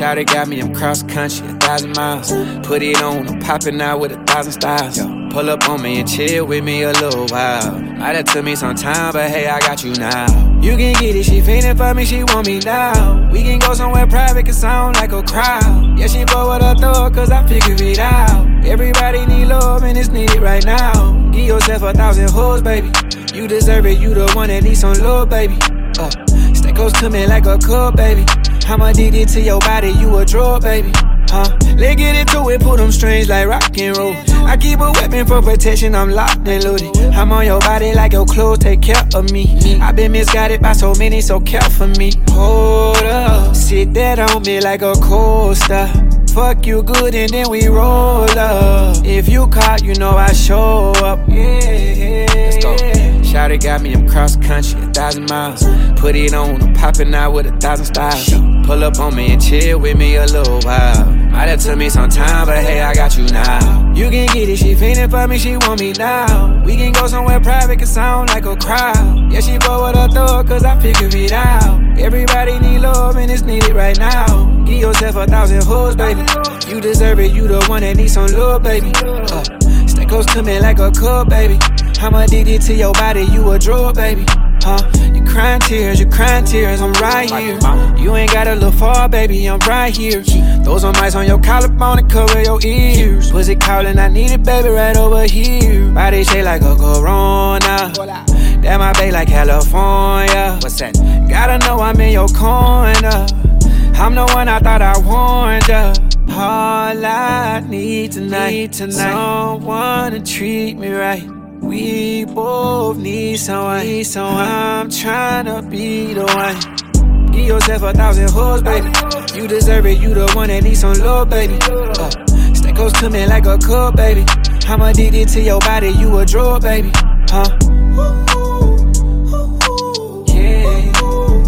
Shawty got me, I'm cross country, 1,000 miles. Put it on, I'm popping out with 1,000 styles. Pull up on me and chill with me a little while. Might have took me some time, but hey, I got you now. You can get it, she feeling for me, she want me now. We can go somewhere private, cause sound like a crowd. Yeah, she bored with her thought, cause I figured it out. Everybody need love and it's needed right now. Give yourself 1,000 hoes, baby. You deserve it, you the one that needs some love, baby. Stay close to me like a cup, baby. I'm addicted to your body, you a drug, baby. Let's get into it, pull them strings like rock and roll. I keep a weapon for protection, I'm locked and loaded. I'm on your body like your clothes take care of me. I've been misguided by so many, so care for me. Hold up, sit that on me like a coaster. Fuck you good and then we roll up. If you caught, you know I show up. Yeah, let's go. Shawty got me, I'm cross country, 1,000 miles. Put it on, I'm popping out with 1,000 styles. Pull up on me and chill with me a little while. Might have took me some time, but hey, I got you now. You can get it, she feeling for me, she want me now. We can go somewhere private, cause sound like a crowd. Yeah, she bored with her thought, cause I figured it out. Everybody need love and it's needed right now. Give yourself 1,000 hoes, baby. You deserve it, you the one that needs some love, baby. Stay close to me like a cup, baby. I'm addicted to your body, you a drug, baby. You crying tears, I'm right here. You ain't gotta look far, baby, I'm right here. Throw some ice on your collarbone and cover your ears. Pussy calling, I need it, baby, right over here. Body shake like a Corona. Damn, my babe like California. What's that? Gotta know I'm in your corner. I'm the one I thought I warned ya. All I need tonight, someone to treat me right. We both need someone, so I'm tryna be the one. Give yourself 1,000 hoes, baby. You deserve it, you the one that needs some love, baby. Stay close to me like a cup, baby. I'm addicted to your body, you a drug, baby. Yeah.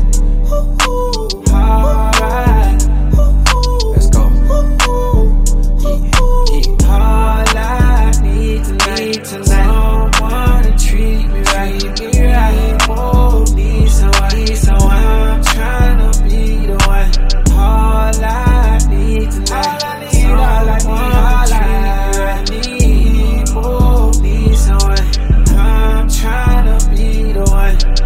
Alright. Let's go. Yeah. All I need tonight. Someone to treat me right. Oh, need someone. I'm tryna be the one. All I need tonight. Someone to treat me right. Oh, need someone. I'm tryna be the one.